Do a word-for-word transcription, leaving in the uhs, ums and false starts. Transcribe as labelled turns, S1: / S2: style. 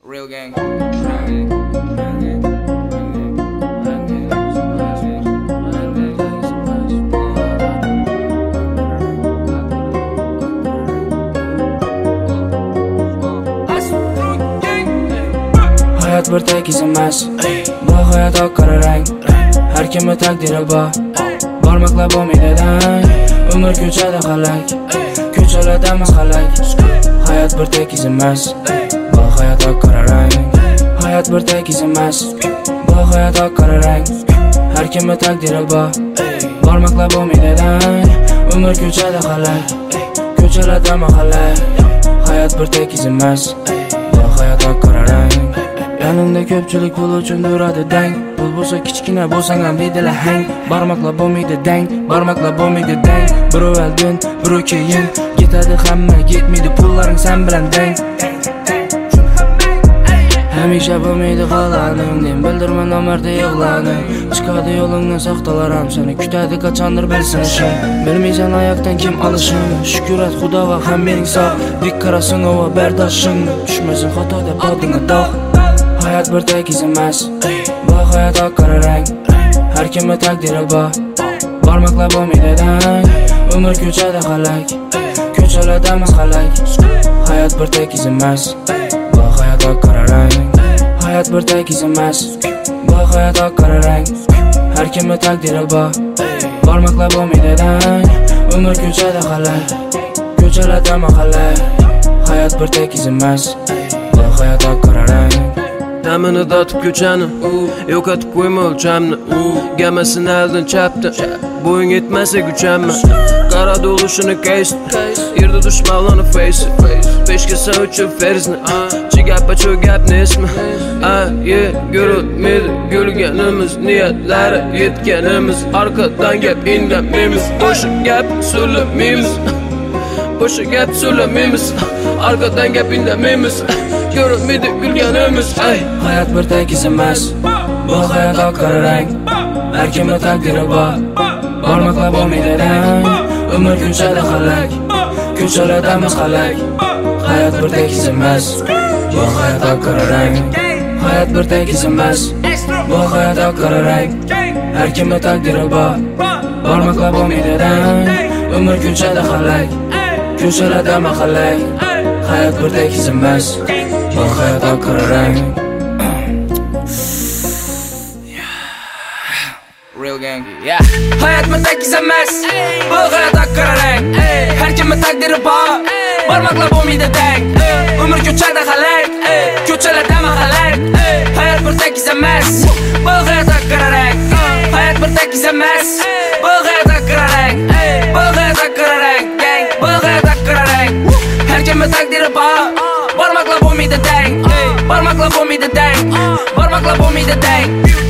S1: Real gang.
S2: Hayat bir tek emas, bu hayat oq qora rang. Har kimning taqdiri bor, bormoqlar bo'lmaydi dang. Umr ko'chada qalak, ko'chalarda masxalak. Hayat bir tek emas, bu hayat oq qora rang. Hayat bir tek emas, bu hayat oq qora rang. Har kimning taqdiri bor, bormoqlar bo'lmaydi dang. Umr ko'chada qalak, ko'chalarda masxalak. Hayat bir tek emas, bu hayat oq qora rang. Yanında ko'pchilik pul uchun duradi dang. Pul bo'lsa kichkina bo'lsang ham deydilar hang. Barmoqlar bo'lmaydi dang, barmoqlar bo'lmaydi dang. Birov oldin, birov keyin ketadi hamma, yetmaydi pullaring sen bilan dang. Hamisha bo'lmaydi qolaning, den bildirma namarda yig'laning. Chiqadi yo'lingdan soxtalar ham seni kutadi qachondir bilsin ishing. Bilmaysan oyoqdan kim olishini, shukrat xudo va ham mening sog'. Dik qarasing va bardoshing, tushmasin xatoda bodingga dog'. Hayat bir tek emas, bu hayat oq qora rang. Har kimning taqdiri bor, bormoqlar bo'lmaydi dang. Umr ko'chada qalak, ko'chalarda masxalak. Hayat bir tek emas, bu hayat oq qora rang. Hayat bir tek emas, bu hayat oq qora rang. Har kimning taqdiri bor, bormoqlar bo'lmaydi dang. Umr ko'chada qalak, ko'chalarda masxalak. Hayat bir tek emas, bu hayat oq qora rang.
S3: Damini dotib ko'chani, yo'qotib qo'yma o'lchamni. Gamasini aldin chapdi, bo'ying yetmasa guchamma. Qara dolishini case, yerda dushmanlarni face. Peshga sen uchun ferzni, chigappa cho'gapni esmi. A, ye, ko'rolmaydi gulganimiz, niyatlari yetganimiz. Arqadan gap indamaymiz, bo'sha gap so'lamaymiz. Bo'sha gap so'lamaymiz, arqadan gap indamaymiz. Görünmedi gülganimiz.
S2: Hayat bir tek emas, bu hayat oq qora rang. Har kimning taqdiri bor, bormoqlar bo'lmaydi dang. Umr ko'chada qalak, ko'chalarda masxalak. Hayat bir tek emas, bu hayat oq qora rang. Hayat bir tek emas, bu hayat oq qora rang. Har kimning taqdiri bor, bormoqlar bo'lmaydi dang. Umr ko'chada qalak, ko'chalarda masxalak. Hayat bir tek emas, bu hayat oq qora rang.
S1: Real gang.
S2: Yeah. Hayat bir tek emas, bu hayat oq qora rang. Har kimning taqdiri bor, bormoqlar bo'lmaydi dang. Umr ko'chada qalak, ko'chalarda masxalak. Hayat bir tek emas, bu hayat oq qora rang. Hayat bir tek emas, bu hayat oq qora rang. Bu hayat oq qora rang, gang. Bu hayat oq qora rang. Har kimning taqdiri bor, bormoqlar bo'lmaydi dang. Barmoqlar bo'lmaydi dang, barmoqlar bo'lmaydi dang.